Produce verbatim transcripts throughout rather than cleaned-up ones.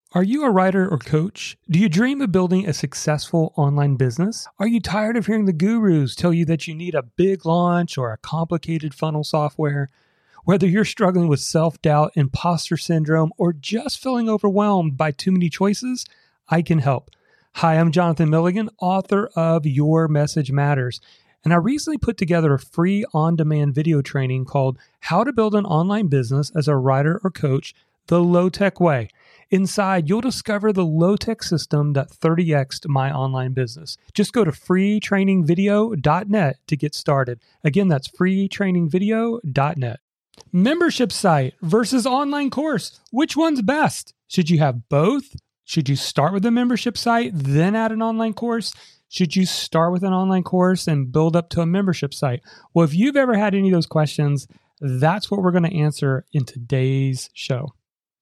Are you a writer or coach? Do you dream of building a successful online business? Are you tired of hearing the gurus tell you that you need a big launch or a complicated funnel software? Whether you're struggling with self-doubt, imposter syndrome, or just feeling overwhelmed by too many choices, I can help. Hi, I'm Jonathan Milligan, author of Your Message Matters. And I recently put together a free on-demand video training called How to Build an Online Business as a Writer or Coach the Low-Tech Way. Inside, you'll discover the low-tech system that thirty X'd my online business. Just go to free training video dot net to get started. Again, that's free training video dot net. Membership site versus online course. Which one's best? Should you have both? Should you start with a membership site, then add an online course? Should you start with an online course and build up to a membership site? Well, if you've ever had any of those questions, that's what we're going to answer in today's show.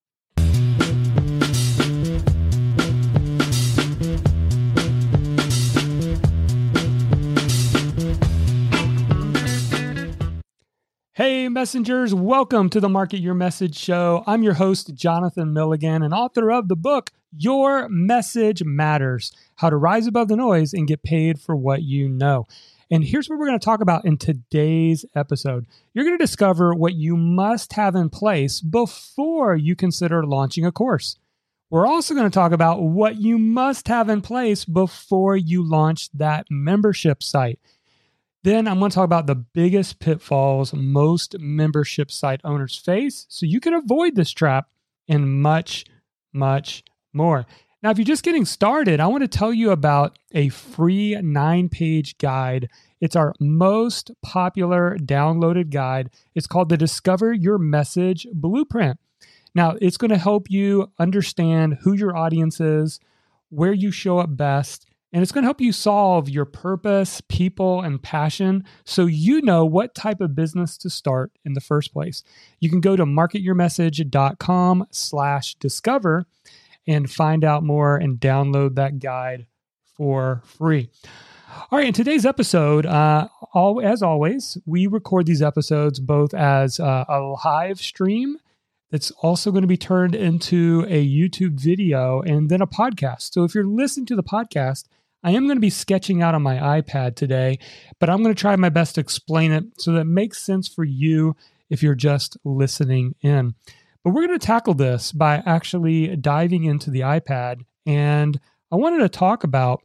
Hey, messengers, welcome to the Market Your Message Show. I'm your host, Jonathan Milligan, and author of the book, Your Message Matters, How to Rise Above the Noise and Get Paid for What You Know. And here's what we're going to talk about in today's episode. You're going to discover what you must have in place before you consider launching a course. We're also going to talk about what you must have in place before you launch that membership site. Then I'm going to talk about the biggest pitfalls most membership site owners face so you can avoid this trap and much, much more. Now, if you're just getting started, I want to tell you about a free nine-page guide. It's our most popular downloaded guide. It's called the Discover Your Message Blueprint. Now, it's going to help you understand who your audience is, where you show up best, and it's going to help you solve your purpose, people, and passion so you know what type of business to start in the first place. You can go to market your message dot com slash discover and find out more and download that guide for free. All right, in today's episode, uh, all, as always, we record these episodes both as uh, a live stream that's also going to be turned into a YouTube video and then a podcast. So if you're listening to the podcast, I am going to be sketching out on my iPad today, but I'm going to try my best to explain it so that it makes sense for you if you're just listening in. But we're going to tackle this by actually diving into the iPad. And I wanted to talk about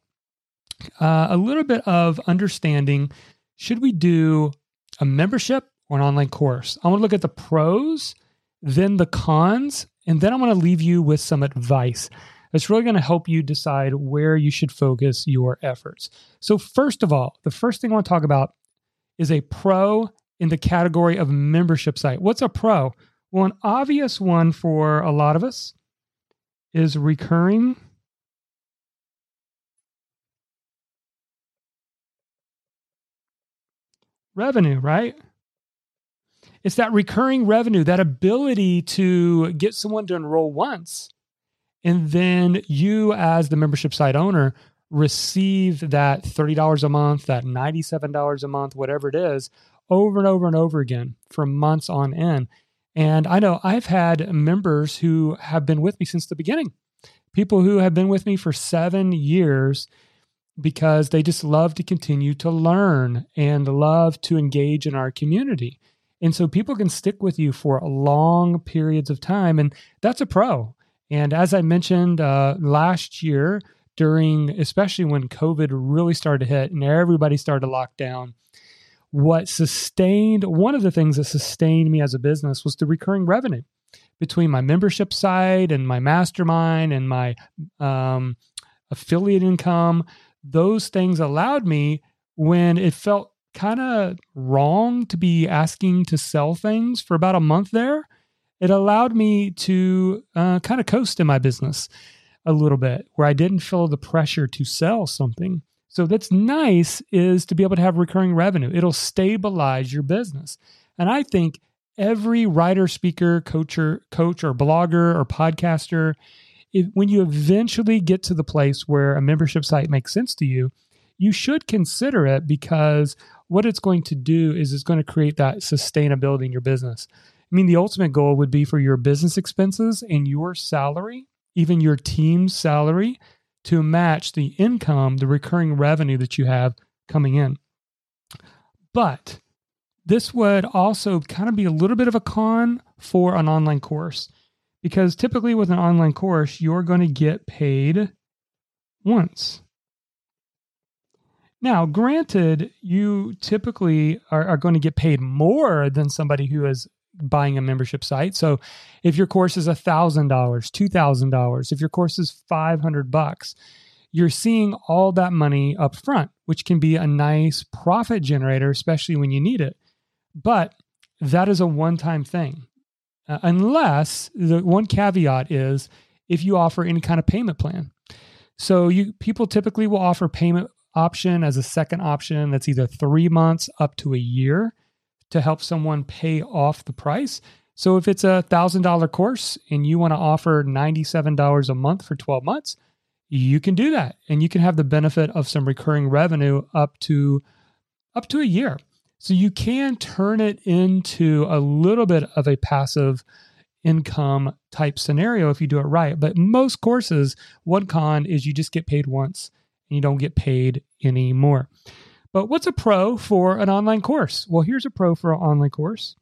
uh, a little bit of understanding, should we do a membership or an online course? I want to look at the pros, then the cons, and then I want to leave you with some advice. It's really going to help you decide where you should focus your efforts. So first of all, the first thing I want to talk about is a pro in the category of membership site. What's a pro? Well, an obvious one for a lot of us is recurring revenue, right? It's that recurring revenue, that ability to get someone to enroll once, and then you, as the membership site owner, receive that thirty dollars a month, that ninety-seven dollars a month, whatever it is, over and over and over again for months on end. And I know I've had members who have been with me since the beginning, people who have been with me for seven years because they just love to continue to learn and love to engage in our community. And so people can stick with you for long periods of time, and that's a pro. And as I mentioned uh, last year, during, especially when COVID really started to hit and everybody started to lock down, what sustained, one of the things that sustained me as a business was the recurring revenue between my membership site and my mastermind and my um, affiliate income. Those things allowed me, when it felt kind of wrong to be asking to sell things for about a month there, it allowed me to uh, kind of coast in my business a little bit, where I didn't feel the pressure to sell something. So that's nice, is to be able to have recurring revenue. It'll stabilize your business. And I think every writer, speaker, coach, or, coach, or blogger or podcaster, if, when you eventually get to the place where a membership site makes sense to you, you should consider it, because what it's going to do is it's going to create that sustainability in your business. I mean, the ultimate goal would be for your business expenses and your salary even your team's salary to match the income, the recurring revenue that you have coming in. But this would also kind of be a little bit of a con for an online course, because typically with an online course, you're going to get paid once. Now, granted, you typically are, are going to get paid more than somebody who is buying a membership site. So if your course is one thousand dollars, two thousand dollars, if your course is five hundred bucks, you're seeing all that money up front, which can be a nice profit generator, especially when you need it. But that is a one-time thing. Uh, unless the one caveat is if you offer any kind of payment plan. So you people typically will offer payment option as a second option that's either three months up to a year to help someone pay off the price. So if it's a one thousand dollars course and you want to offer ninety-seven dollars a month for twelve months, you can do that. And you can have the benefit of some recurring revenue up to up to a year. So you can turn it into a little bit of a passive income type scenario if you do it right. But most courses, one con is you just get paid once and you don't get paid anymore. But what's a pro for an online course? Well, here's a pro for an online course.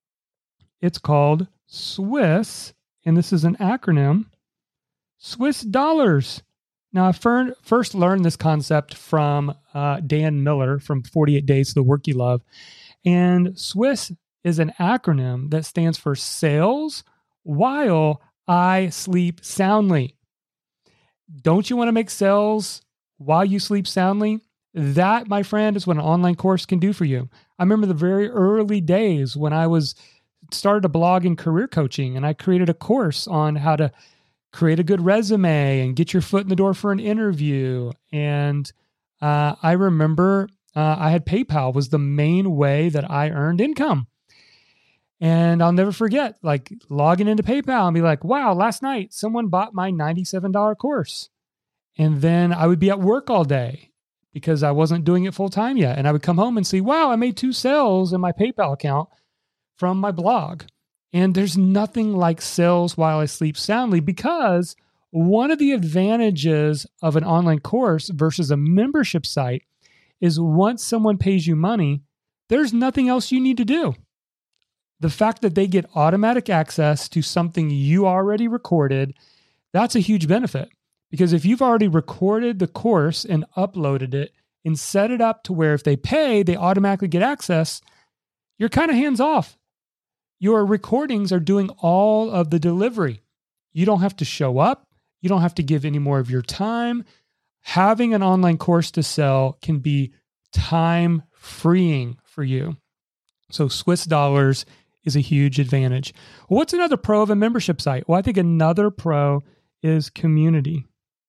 It's called Swiss, and this is an acronym, Swiss dollars. Now, I fir- first learned this concept from uh, Dan Miller from forty-eight Days to the Work You Love. And Swiss is an acronym that stands for Sales While I Sleep Soundly. Don't you want to make sales while you sleep soundly? That, my friend, is what an online course can do for you. I remember the very early days when I was started a blog in career coaching, and I created a course on how to create a good resume and get your foot in the door for an interview. And uh, I remember uh, I had PayPal was the main way that I earned income. And I'll never forget, like logging into PayPal and be like, wow, last night someone bought my ninety-seven dollars course. And then I would be at work all day because I wasn't doing it full time yet. And I would come home and see, wow, I made two sales in my PayPal account from my blog. And there's nothing like sales while I sleep soundly, because one of the advantages of an online course versus a membership site is once someone pays you money, there's nothing else you need to do. The fact that they get automatic access to something you already recorded, that's a huge benefit. Because if you've already recorded the course and uploaded it and set it up to where if they pay, they automatically get access, you're kind of hands off. Your recordings are doing all of the delivery. You don't have to show up. You don't have to give any more of your time. Having an online course to sell can be time freeing for you. So Swiss dollars is a huge advantage. What's another pro of a membership site? Well, I think another pro is community.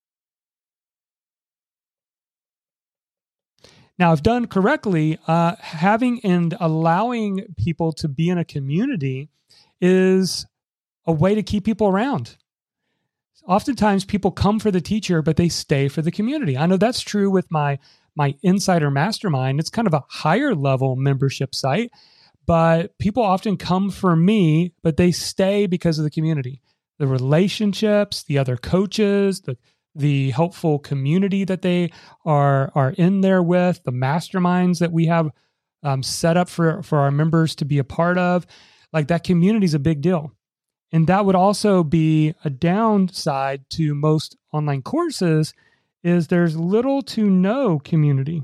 Now, if done correctly, uh, having and allowing people to be in a community is a way to keep people around. Oftentimes, people come for the teacher, but they stay for the community. I know that's true with my, my Insider Mastermind. It's kind of a higher level membership site, but people often come for me, but they stay because of the community, the relationships, the other coaches, the the helpful community that they are are in there with, the masterminds that we have um, set up for, for our members to be a part of. Like, that community is a big deal. And that would also be a downside to most online courses, is there's little to no community.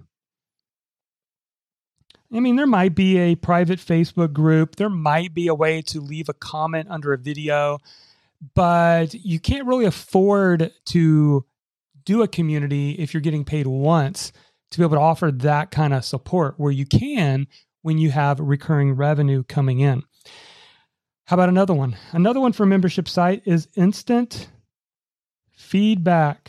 I mean, there might be a private Facebook group. There might be a way to leave a comment under a video, but you can't really afford to do a community if you're getting paid once to be able to offer that kind of support, where you can when you have recurring revenue coming in. How about another one? Another one for a membership site is instant feedback.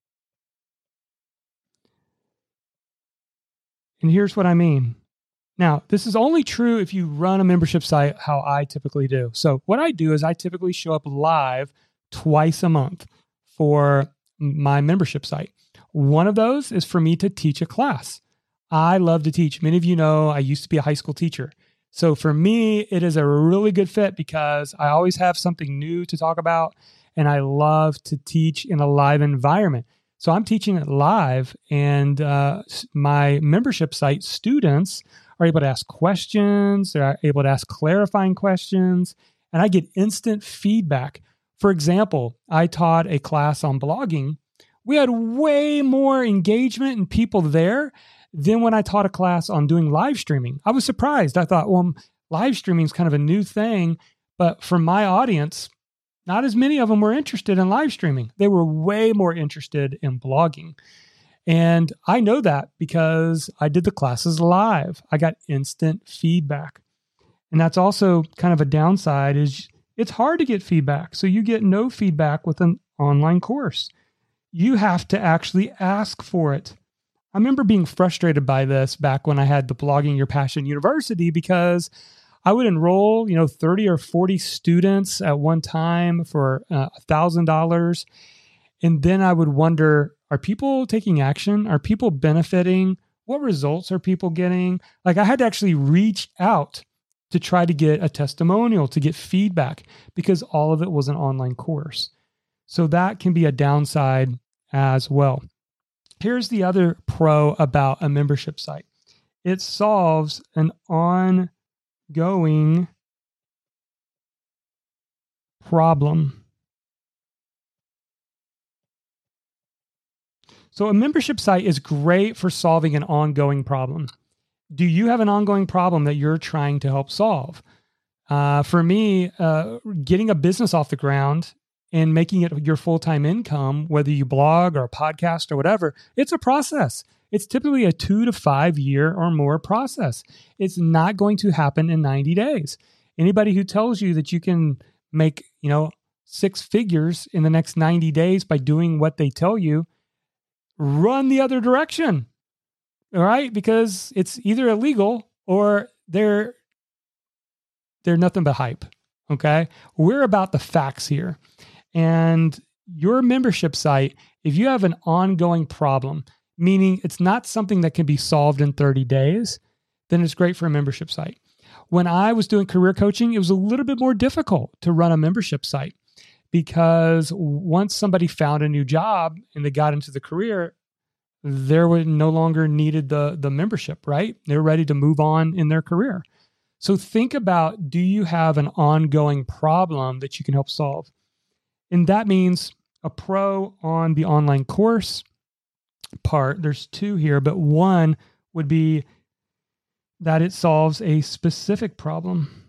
And here's what I mean. Now, this is only true if you run a membership site how I typically do. So what I do is I typically show up live twice a month for my membership site. One of those is for me to teach a class. I love to teach. Many of you know I used to be a high school teacher. So for me, it is a really good fit because I always have something new to talk about. and I love to teach in a live environment. So I'm teaching it live, and uh, my membership site students are able to ask questions. They're able to ask clarifying questions, and I get instant feedback. For example, I taught a class on blogging. We had way more engagement and people there than when I taught a class on doing live streaming. I was surprised. I thought, well, live streaming is kind of a new thing, but for my audience, not as many of them were interested in live streaming. They were way more interested in blogging. And I know that because I did the classes live. I got instant feedback. And that's also kind of a downside is it's hard to get feedback. So you get no feedback with an online course. You have to actually ask for it. I remember being frustrated by this back when I had the Blogging Your Passion University, because I would enroll, you know, thirty or forty students at one time for uh, one thousand dollars. And then I would wonder, are people taking action? Are people benefiting? What results are people getting? Like, I had to actually reach out to try to get a testimonial, to get feedback, because all of it was an online course. So that can be a downside as well. Here's the other pro about a membership site. It solves an ongoing problem. So a membership site is great for solving an ongoing problem. Do you have an ongoing problem that you're trying to help solve? Uh, for me, uh, getting a business off the ground and making it your full-time income, whether you blog or a podcast or whatever, it's a process. It's typically a two to five year or more process. It's not going to happen in ninety days. Anybody who tells you that you can make, you know, six figures in the next ninety days by doing what they tell you, run the other direction. All right? Because it's either illegal or they're they're nothing but hype. Okay? We're about the facts here. And your membership site, if you have an ongoing problem, meaning it's not something that can be solved in thirty days, then it's great for a membership site. When I was doing career coaching, it was a little bit more difficult to run a membership site, because once somebody found a new job and they got into the career, they were no longer needed the, the membership, right? They're ready to move on in their career. So think about, do you have an ongoing problem that you can help solve? And that means a pro on the online course part. There's two here, but one would be that it solves a specific problem.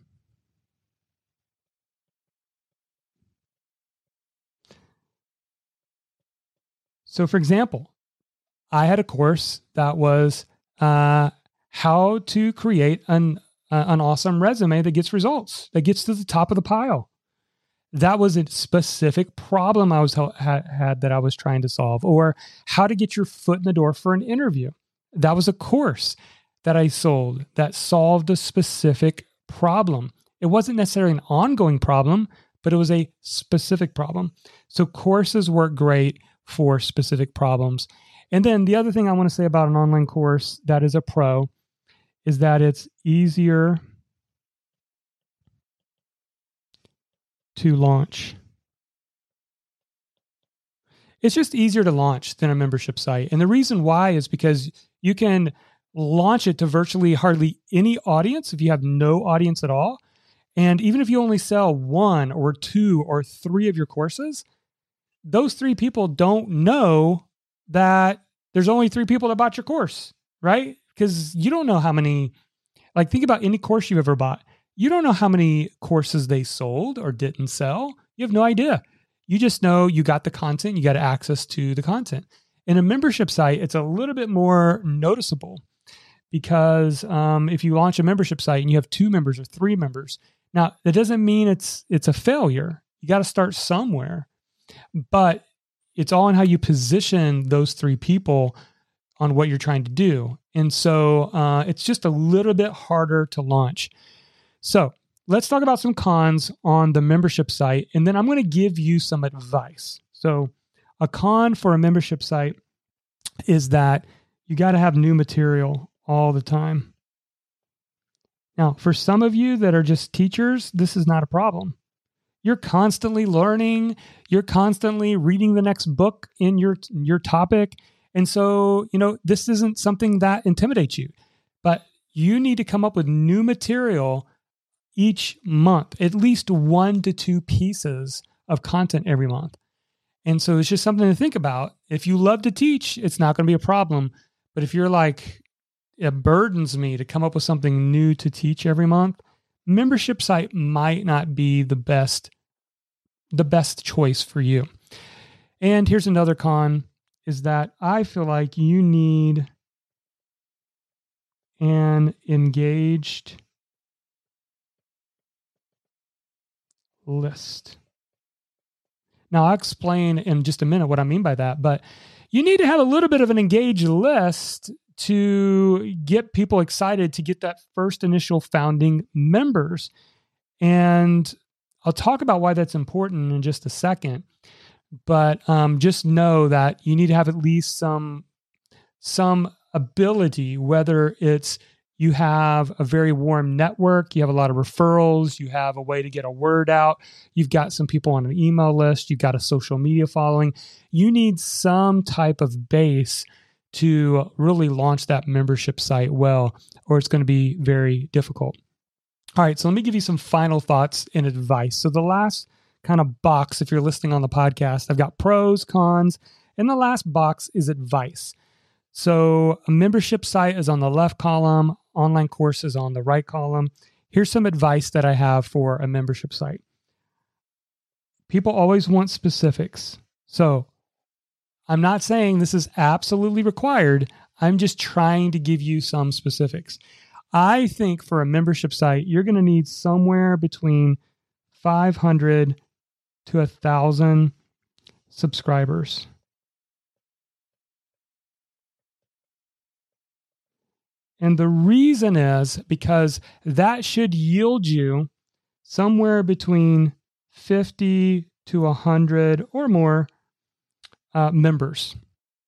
So for example, I had a course that was uh, how to create an, uh, an awesome resume that gets results, that gets to the top of the pile. That was a specific problem I was had, had that I was trying to solve. Or how to get your foot in the door for an interview. That was a course that I sold that solved a specific problem. It wasn't necessarily an ongoing problem, but it was a specific problem. So courses work great for specific problems. And then the other thing I want to say about an online course that is a pro is that it's easier to launch. It's just easier to launch than a membership site. And the reason why is because you can launch it to virtually hardly any audience if you have no audience at all. And even if you only sell one or two or three of your courses, those three people don't know that there's only three people that bought your course, right? Because you don't know how many, like think about any course you've ever bought. You don't know how many courses they sold or didn't sell. You have no idea. You just know you got the content, you got access to the content. In a membership site, it's a little bit more noticeable because um, if you launch a membership site and you have two members or three members, now that doesn't mean it's it's a failure. You got to start somewhere, but it's all in how you position those three people on what you're trying to do. And so uh, it's just a little bit harder to launch. So let's talk about some cons on the membership site, and then I'm going to give you some advice. So a con for a membership site is that you got to have new material all the time. Now, for some of you that are just teachers, this is not a problem. You're constantly learning. You're constantly reading the next book in your, your topic. And so, you know, this isn't something that intimidates you, but you need to come up with new material each month, at least one to two pieces of content every month. And so it's just something to think about. If you love to teach, it's not going to be a problem. But if you're like, it burdens me to come up with something new to teach every month, membership site might not be the best, the best choice for you. And here's another con, is that I feel like you need an engaged list. Now, I'll explain in just a minute what I mean by that, but you need to have a little bit of an engaged list to get people excited to get that first initial founding members. And I'll talk about why that's important in just a second. But um, just know that you need to have at least some, some ability, whether it's you have a very warm network, you have a lot of referrals, you have a way to get a word out, you've got some people on an email list, you've got a social media following. You need some type of base to really launch that membership site well, or it's going to be very difficult. All right, so let me give you some final thoughts and advice. So the last kind of box, if you're listening on the podcast, I've got pros, cons, and the last box is advice. So a membership site is on the left column, online courses on the right column. Here's some advice that I have for a membership site. People always want specifics. So I'm not saying this is absolutely required. I'm just trying to give you some specifics. I think for a membership site, you're going to need somewhere between five hundred to one thousand subscribers. And the reason is because that should yield you somewhere between fifty to one hundred or more uh, members.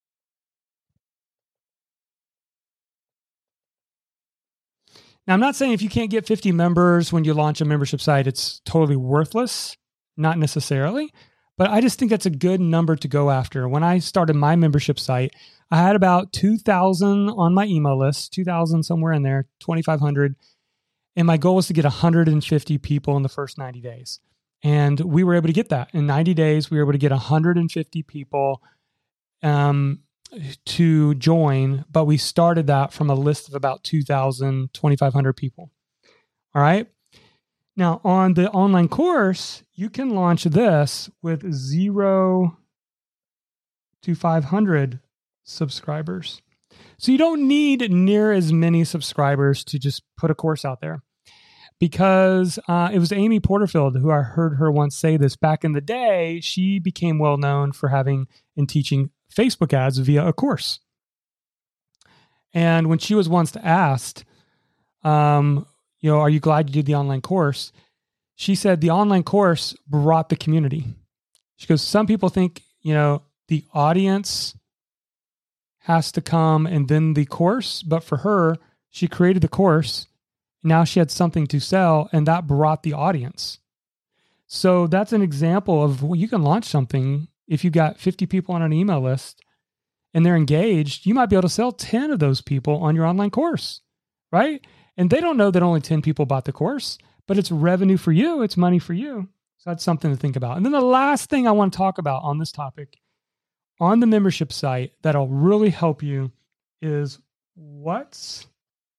Now, I'm not saying if you can't get fifty members when you launch a membership site, it's totally worthless. Not necessarily. But I just think that's a good number to go after. When I started my membership site, I had about two thousand on my email list, two thousand somewhere in there, twenty-five hundred. And my goal was to get one hundred fifty people in the first ninety days. And we were able to get that. In ninety days, we were able to get one hundred fifty people um, to join, but we started that from a list of about two thousand, twenty-five hundred people. All right. Now, on the online course, you can launch this with zero to five hundred subscribers. So you don't need near as many subscribers to just put a course out there. Because uh, it was Amy Porterfield who I heard her once say this back in the day. She became well known for having and teaching Facebook ads via a course. And when she was once asked, um, you know, are you glad you did the online course? She said the online course brought the community. She goes, some people think, you know, the audience has to come and then the course. But for her, she created the course. Now she had something to sell, and that brought the audience. So that's an example of well, you can launch something. If you've got fifty people on an email list and they're engaged, you might be able to sell ten of those people on your online course, right? And they don't know that only ten people bought the course, but it's revenue for you. It's money for you. So that's something to think about. And then the last thing I want to talk about on this topic on the membership site that'll really help you is what's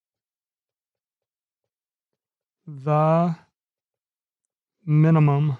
the minimum?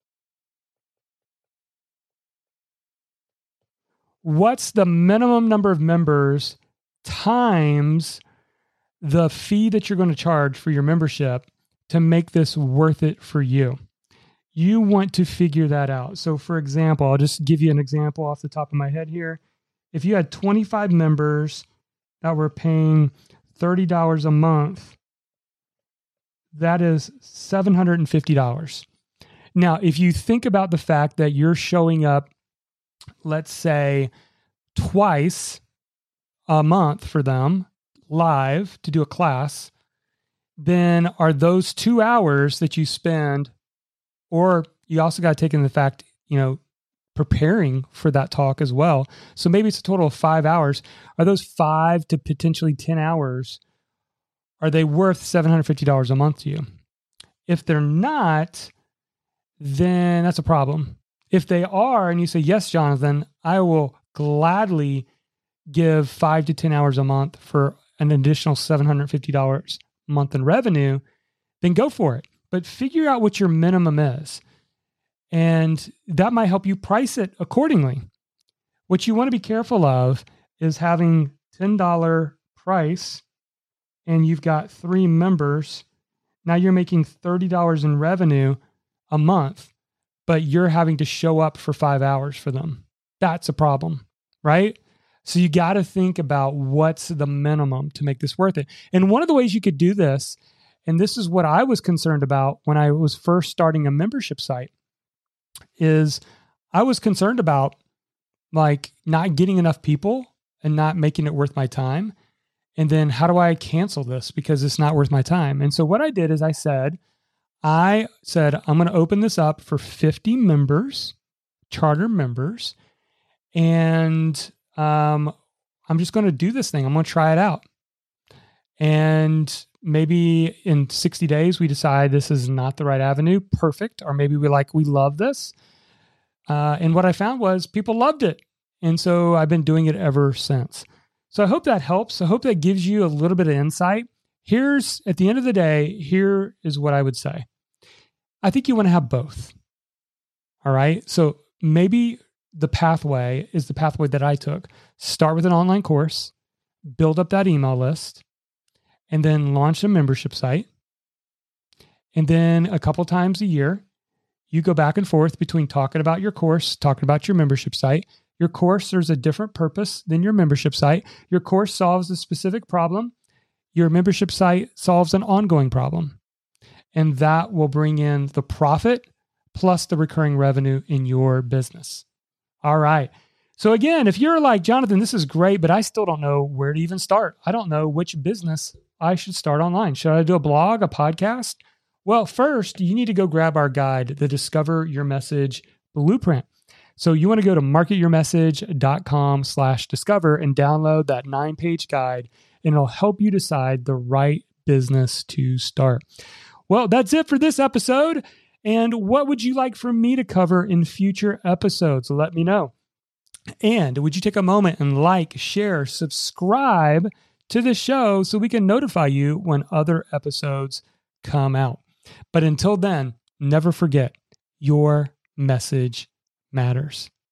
What's the minimum number of members times the fee that you're going to charge for your membership to make this worth it for you? You want to figure that out. So for example, I'll just give you an example off the top of my head here. If you had twenty-five members that were paying thirty dollars a month, that is seven hundred fifty dollars. Now, if you think about the fact that you're showing up, let's say, twice a month for them live to do a class, then are those two hours that you spend, or you also got to take in the fact, you know, preparing for that talk as well. So maybe it's a total of five hours. Are those five to potentially ten hours, are they worth seven hundred fifty dollars a month to you? If they're not, then that's a problem. If they are, and you say, yes, Jonathan, I will gladly give five to ten hours a month for an additional seven hundred fifty dollars a month in revenue, then go for it. But figure out what your minimum is. And that might help you price it accordingly. What you want to be careful of is having ten dollars price and you've got three members. Now you're making thirty dollars in revenue a month, but you're having to show up for five hours for them. That's a problem, right? So you got to think about what's the minimum to make this worth it. And one of the ways you could do this, and this is what I was concerned about when I was first starting a membership site, is I was concerned about like not getting enough people and not making it worth my time. And then how do I cancel this because it's not worth my time? And so what I did is I said, I said, I'm going to open this up for fifty members, charter members, and um, I'm just going to do this thing. I'm going to try it out. And maybe in sixty days, we decide this is not the right avenue. Perfect. Or maybe we like, we love this. Uh, and what I found was people loved it. And so I've been doing it ever since. So I hope that helps. I hope that gives you a little bit of insight. Here's, at the end of the day, here is what I would say. I think you want to have both. All right. So maybe the pathway is the pathway that I took. Start with an online course, build up that email list, and then launch a membership site. And then a couple times a year, you go back and forth between talking about your course, talking about your membership site. Your course serves a different purpose than your membership site. Your course solves a specific problem. Your membership site solves an ongoing problem. And that will bring in the profit plus the recurring revenue in your business. All right. So again, if you're like, Jonathan, this is great, but I still don't know where to even start. I don't know which business I should start online. Should I do a blog, a podcast? Well, first, you need to go grab our guide, the Discover Your Message Blueprint. So you want to go to marketyourmessage.com slash discover and download that nine-page guide, and it'll help you decide the right business to start. Well, that's it for this episode. And what would you like for me to cover in future episodes? Let me know. And would you take a moment and like, share, subscribe to the show so we can notify you when other episodes come out. But until then, never forget, your message matters.